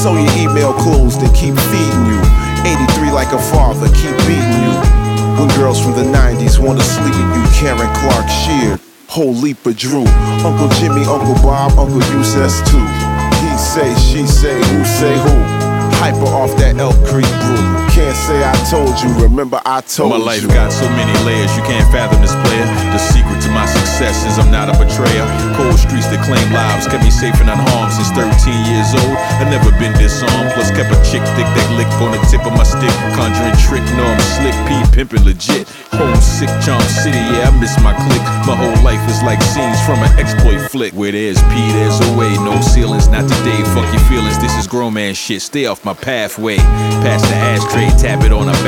So your email closed and keep feeding you. 83 like a father, keep beating you. When girls from the 90s wanna sleep with you. Karen Clark Sheard, whole leap of Drew. Uncle Jimmy, Uncle Bob, Uncle Yusef too. He say, she say, who say who? Hyper off that Elk Creek brew. Can't say I told you, remember I told you. My life got so many layers, you can't fathom this player. The secret to my success is I'm not a betrayer. Cold streets that claim lives kept me safe and unharmed since 13 years old. I never been disarmed, plus kept a chick thick that lick on the tip of my stick. Conjuring trick, no I'm slick, P pimpin' legit. Homesick, Charm City, yeah I miss my clique. My whole life is like scenes from an exploit flick. Where there's P, there's a way, no ceilings, not today. Fuck your feelings, this is grown man shit. Stay off my pathway. Pass the ashtray, tap it on a